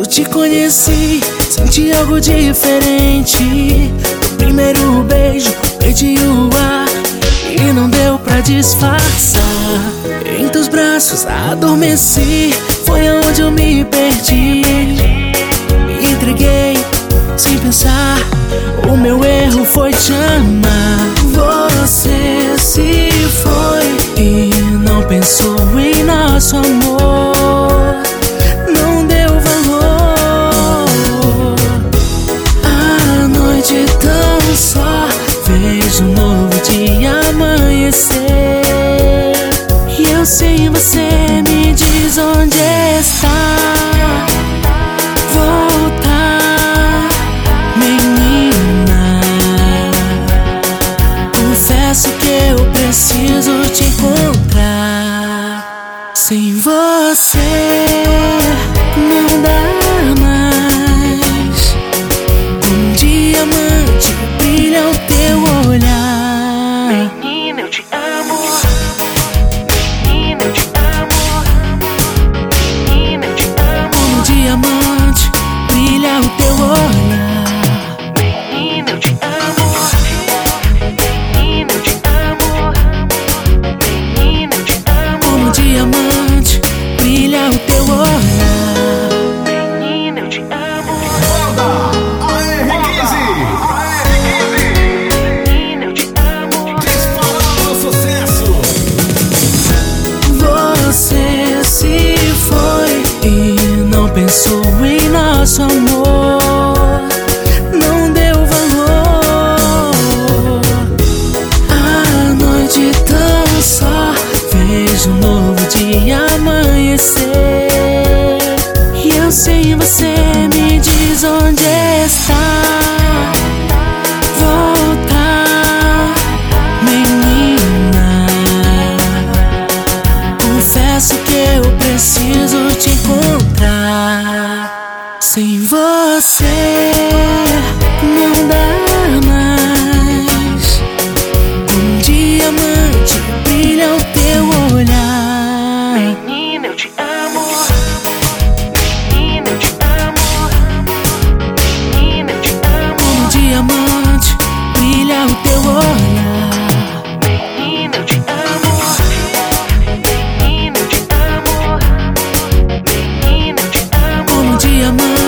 te conheci, senti algo diferente. No primeiro beijo, perdi o ar e não deu pra disfarçar. Em teus braços adormeci, foi onde eu me perdi. Me entreguei sem pensar, o meu erro foi te amar. Você se foi e não pensou em nosso amor. Não deu valor. A noite tão só fez um novo dia amanhecer. E eu sem você, me diz onde está. Voltar, menina. Confesso que eu preciso te encontrar. Sem você não dá mais. Um diamante brilha o teu olhar. Menina, eu te amo. Menina, eu te amo. Menina, eu te amo. Como um diamante brilha o teu olhar. Menina, eu te amo. Menina, eu te amo. Menina, eu te amo. Como um diamante brilha o teu olhar. Menina, eu te amo. Banda AR15. Menina, eu te amo. Disparando sucesso. Você se foi e não pensou em nosso amor. Não deu valor. A noite tão só fez um novo dia amanhecer. E eu sem você, me diz onde está. Voltar, menina. Confesso que eu preciso te encontrar. Sem você não dá mais. Um diamante brilha o teu olhar. Menina, eu te amo. Menina, eu te amo. Menina, eu te amo. Como um diamante brilha o teu olhar. Menina, eu te amo. Menina, eu te amo. Menina, eu te amo. Como um diamante